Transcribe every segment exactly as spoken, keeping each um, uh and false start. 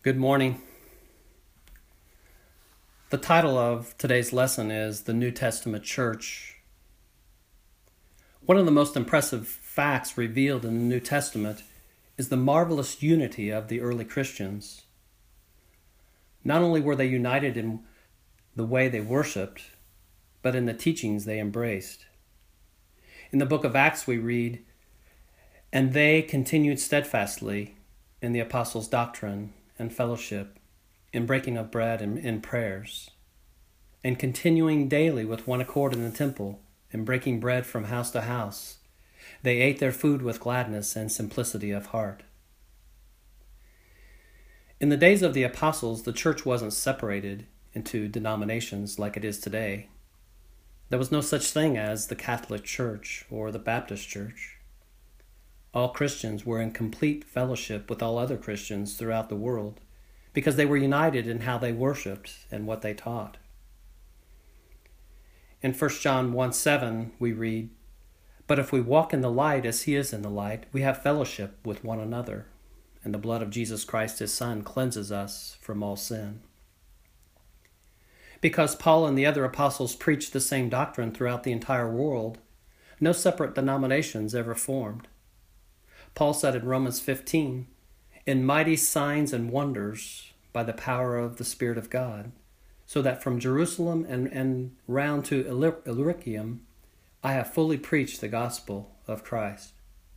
Good morning. The title of today's lesson is The New Testament Church. One of the most impressive facts revealed in the New Testament is the marvelous unity of the early Christians. Not only were they united in the way they worshiped, but in the teachings they embraced. In the book of Acts we read, "And they continued steadfastly in the apostles' doctrine and fellowship, in breaking of bread and in prayers, and continuing daily with one accord in the temple, and breaking bread from house to house. They ate their food with gladness and simplicity of heart." In the days of the apostles, the church wasn't separated into denominations like it is today. There was no such thing as the Catholic Church or the Baptist Church. All Christians were in complete fellowship with all other Christians throughout the world because they were united in how they worshiped and what they taught. In First John one seven we read, "But if we walk in the light as he is in the light, we have fellowship with one another, and the blood of Jesus Christ his Son cleanses us from all sin." Because Paul and the other apostles preached the same doctrine throughout the entire world, no separate denominations ever formed. Paul said in Romans fifteen, "In mighty signs and wonders by the power of the Spirit of God, so that from Jerusalem and, and round to Illyricum, I have fully preached the gospel of Christ."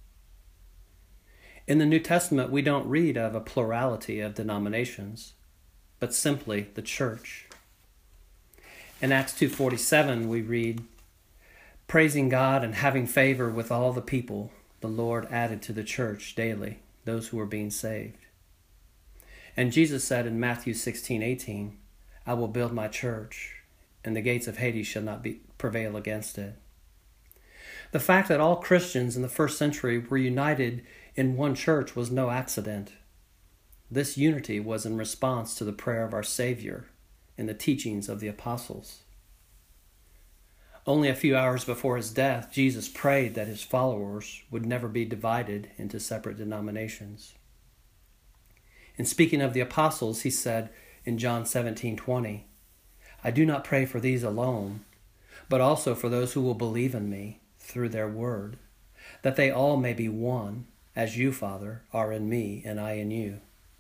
In the New Testament, we don't read of a plurality of denominations, but simply the church. In Acts two forty-seven, we read, "Praising God and having favor with all the people, the Lord added to the church daily those who were being saved." And Jesus said in Matthew sixteen eighteen, "I will build my church, and the gates of Hades shall not be, prevail against it." The fact that all Christians in the first century were united in one church was no accident. This unity was in response to the prayer of our Savior and the teachings of the apostles. Only a few hours before his death, Jesus prayed that his followers would never be divided into separate denominations. In speaking of the apostles, he said in John seventeen twenty, "I do not pray for these alone, but also for those who will believe in me through their word, that they all may be one, as you, Father, are in me and I in you."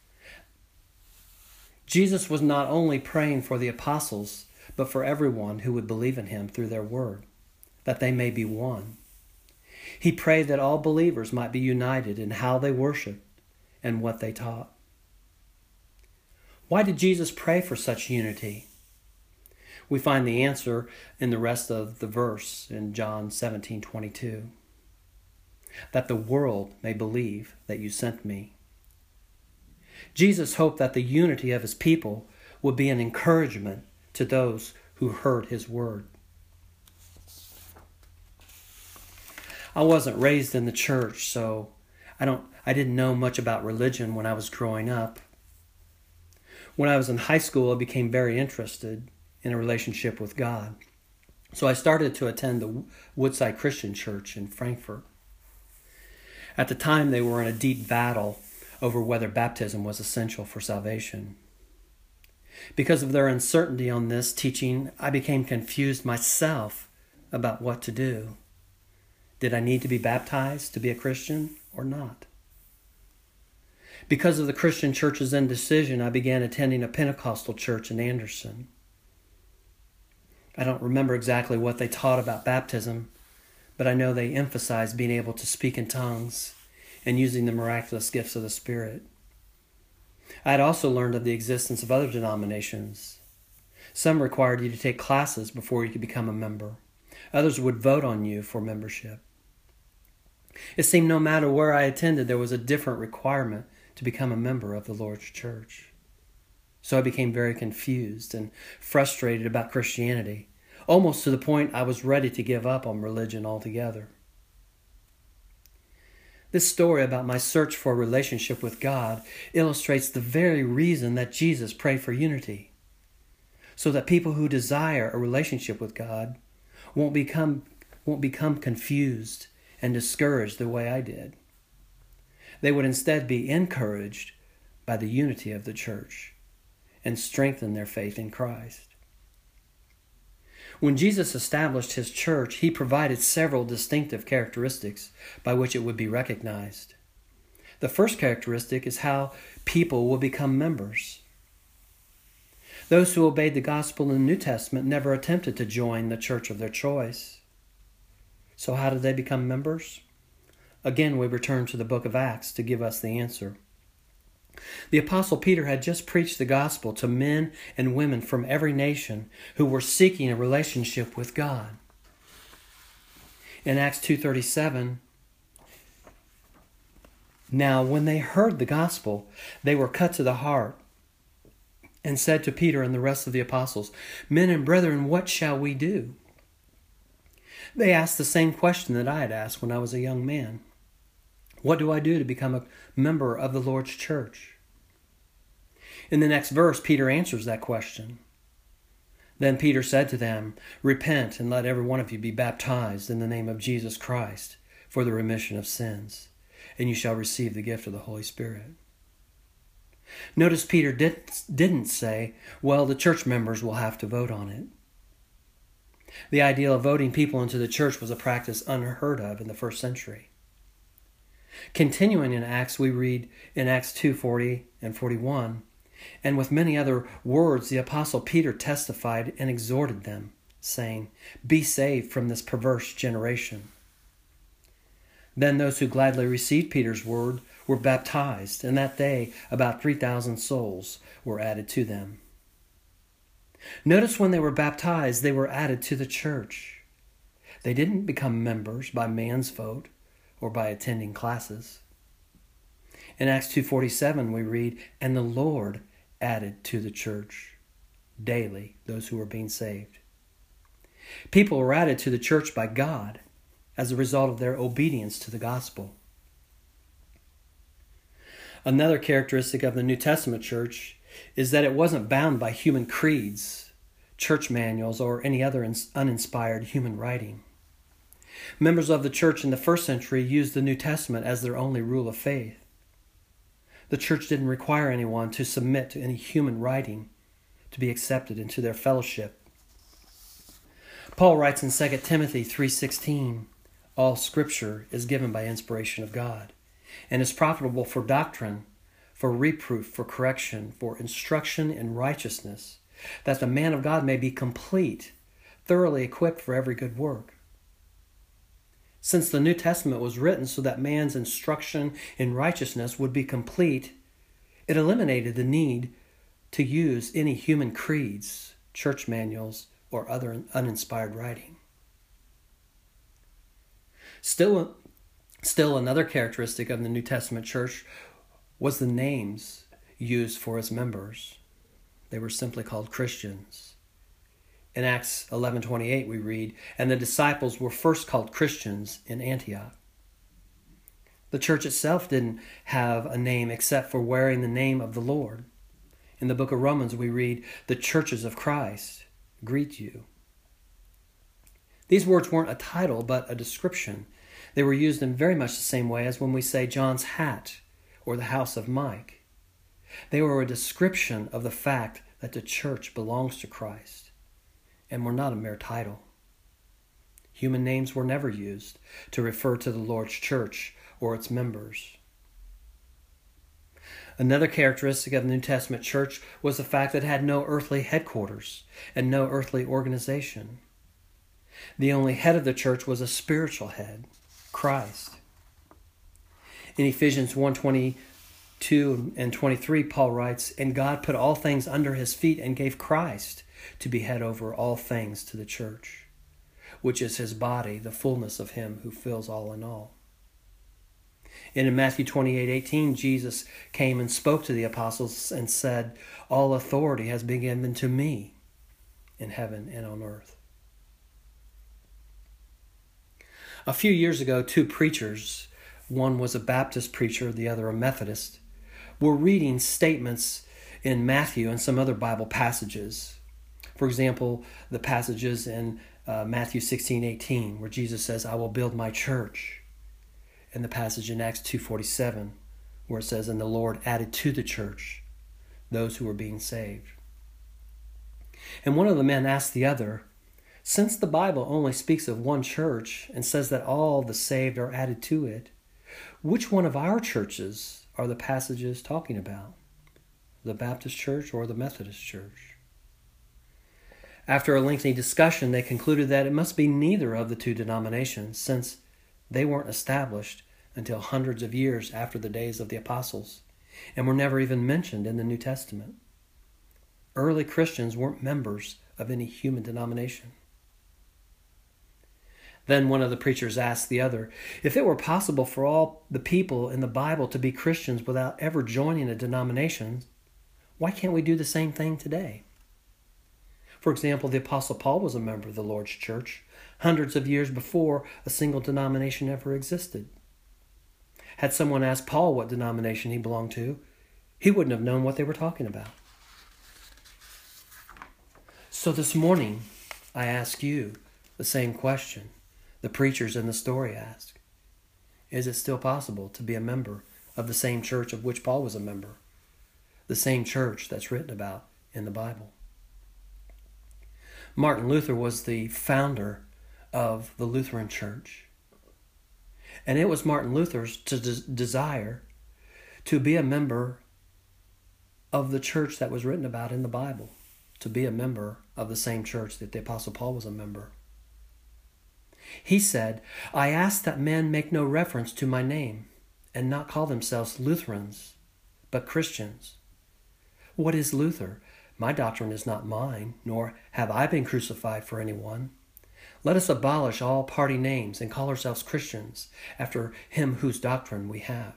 Jesus was not only praying for the apostles, but for everyone who would believe in him through their word, that they may be one. He prayed that all believers might be united in how they worshiped and what they taught. Why did Jesus pray for such unity? We find the answer in the rest of the verse in John seventeen twenty-two. "That the world may believe that you sent me." Jesus hoped that the unity of his people would be an encouragement to those who heard his word. I wasn't raised in the church, so I don't I didn't know much about religion when I was growing up. When I was in high school, I became very interested in a relationship with God. So I started to attend the Woodside Christian Church in Frankfurt. At the time, they were in a deep battle over whether baptism was essential for salvation. Because of their uncertainty on this teaching, I became confused myself about what to do. Did I need to be baptized to be a Christian or not? Because of the Christian church's indecision, I began attending a Pentecostal church in Anderson. I don't remember exactly what they taught about baptism, but I know they emphasized being able to speak in tongues and using the miraculous gifts of the Spirit. I had also learned of the existence of other denominations. Some required you to take classes before you could become a member. Others would vote on you for membership. It seemed no matter where I attended, there was a different requirement to become a member of the Lord's church. So I became very confused and frustrated about Christianity, almost to the point I was ready to give up on religion altogether. This story about my search for a relationship with God illustrates the very reason that Jesus prayed for unity, so that people who desire a relationship with God won't become, won't become confused and discouraged the way I did. They would instead be encouraged by the unity of the church and strengthen their faith in Christ. When Jesus established his church, he provided several distinctive characteristics by which it would be recognized. The first characteristic is how people will become members. Those who obeyed the gospel in the New Testament never attempted to join the church of their choice. So how did they become members? Again, we return to the book of Acts to give us the answer. The Apostle Peter had just preached the gospel to men and women from every nation who were seeking a relationship with God. In Acts two thirty-seven, now when they heard the gospel, they were cut to the heart and said to Peter and the rest of the apostles, "Men and brethren, what shall we do?" They asked the same question that I had asked when I was a young man. What do I do to become a member of the Lord's church? In the next verse, Peter answers that question. Then Peter said to them, "Repent and let every one of you be baptized in the name of Jesus Christ for the remission of sins, and you shall receive the gift of the Holy Spirit." Notice Peter didn't, didn't say, well, the church members will have to vote on it. The idea of voting people into the church was a practice unheard of in the first century. Continuing in Acts, we read in Acts two forty and forty-one, "And with many other words the apostle Peter testified and exhorted them, saying, 'Be saved from this perverse generation.' Then those who gladly received Peter's word were baptized, and that day about three thousand souls were added to them." Notice when they were baptized, they were added to the church. They didn't become members by man's vote or by attending classes. In Acts two forty-seven we read, "And the Lord added to the church daily those who were being saved." People were added to the church by God as a result of their obedience to the gospel. Another characteristic of the New Testament church is that it wasn't bound by human creeds, church manuals, or any other uninspired human writing. Members of the church in the first century used the New Testament as their only rule of faith. The church didn't require anyone to submit to any human writing to be accepted into their fellowship. Paul writes in Second Timothy three sixteen, "All Scripture is given by inspiration of God, and is profitable for doctrine, for reproof, for correction, for instruction in righteousness, that the man of God may be complete, thoroughly equipped for every good work." Since the New Testament was written so that man's instruction in righteousness would be complete, it eliminated the need to use any human creeds, church manuals, or other uninspired writing. Still, still another characteristic of the New Testament church was the names used for its members. They were simply called Christians. In Acts eleven twenty-eight we read, "And the disciples were first called Christians in Antioch." The church itself didn't have a name except for wearing the name of the Lord. In the book of Romans we read, "The churches of Christ greet you." These words weren't a title but a description. They were used in very much the same way as when we say John's hat or the house of Mike. They were a description of the fact that the church belongs to Christ and were not a mere title. Human names were never used to refer to the Lord's church or its members. Another characteristic of the New Testament church was the fact that it had no earthly headquarters and no earthly organization. The only head of the church was a spiritual head, Christ. In Ephesians one twenty-two and twenty-three, Paul writes, "And God put all things under his feet and gave Christ to be head over all things to the church, which is his body, the fullness of him who fills all in all." And in Matthew twenty-eight eighteen, Jesus came and spoke to the apostles and said, "All authority has been given to me in heaven and on earth." A few years ago, two preachers, one was a Baptist preacher, the other a Methodist, were reading statements in Matthew and some other Bible passages. For example, the passages in uh, Matthew sixteen eighteen, where Jesus says, "I will build my church," and the passage in Acts two forty-seven, where it says, and the Lord added to the church those who were being saved. And one of the men asked the other, since the Bible only speaks of one church and says that all the saved are added to it, which one of our churches are the passages talking about? The Baptist church or the Methodist church? After a lengthy discussion, they concluded that it must be neither of the two denominations, since they weren't established until hundreds of years after the days of the apostles and were never even mentioned in the New Testament. Early Christians weren't members of any human denomination. Then one of the preachers asked the other, if it were possible for all the people in the Bible to be Christians without ever joining a denomination, why can't we do the same thing today? For example, the Apostle Paul was a member of the Lord's church hundreds of years before a single denomination ever existed. Had someone asked Paul what denomination he belonged to, he wouldn't have known what they were talking about. So this morning, I ask you the same question the preachers in the story asked. Is it still possible to be a member of the same church of which Paul was a member? The same church that's written about in the Bible. Martin Luther was the founder of the Lutheran Church. And it was Martin Luther's to des- desire to be a member of the church that was written about in the Bible, to be a member of the same church that the Apostle Paul was a member. He said, I ask that men make no reference to my name and not call themselves Lutherans, but Christians. What is Luther? My doctrine is not mine, nor have I been crucified for anyone. Let us abolish all party names and call ourselves Christians after him whose doctrine we have.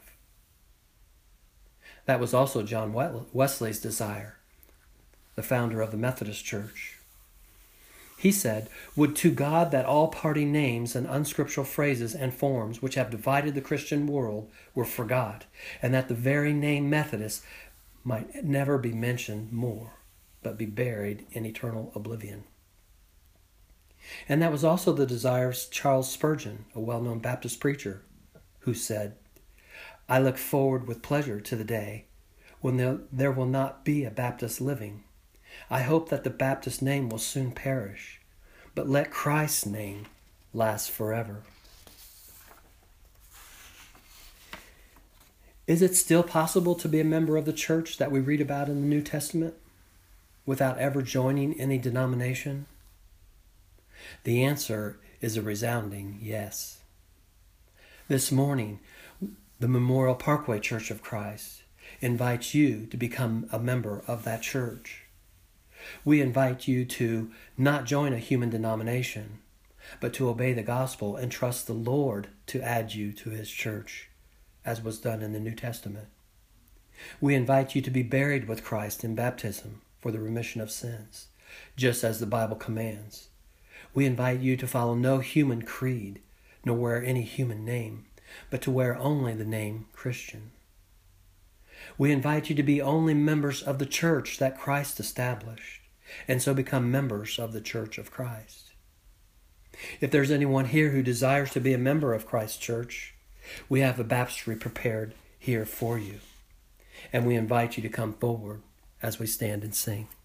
That was also John Wesley's desire, the founder of the Methodist Church. He said, would to God that all party names and unscriptural phrases and forms which have divided the Christian world were forgot, and that the very name Methodist might never be mentioned more, but be buried in eternal oblivion. And that was also the desire of Charles Spurgeon, a well-known Baptist preacher, who said, I look forward with pleasure to the day when there, there will not be a Baptist living. I hope that the Baptist name will soon perish, but let Christ's name last forever. Is it still possible to be a member of the church that we read about in the New Testament without ever joining any denomination? The answer is a resounding yes. This morning, the Memorial Parkway Church of Christ invites you to become a member of that church. We invite you to not join a human denomination, but to obey the gospel and trust the Lord to add you to his church, as was done in the New Testament. We invite you to be buried with Christ in baptism for the remission of sins, just as the Bible commands. We invite you to follow no human creed, nor wear any human name, but to wear only the name Christian. We invite you to be only members of the church that Christ established, and so become members of the church of Christ. If there's anyone here who desires to be a member of Christ's church, we have a baptistry prepared here for you, and we invite you to come forward as we stand and sing.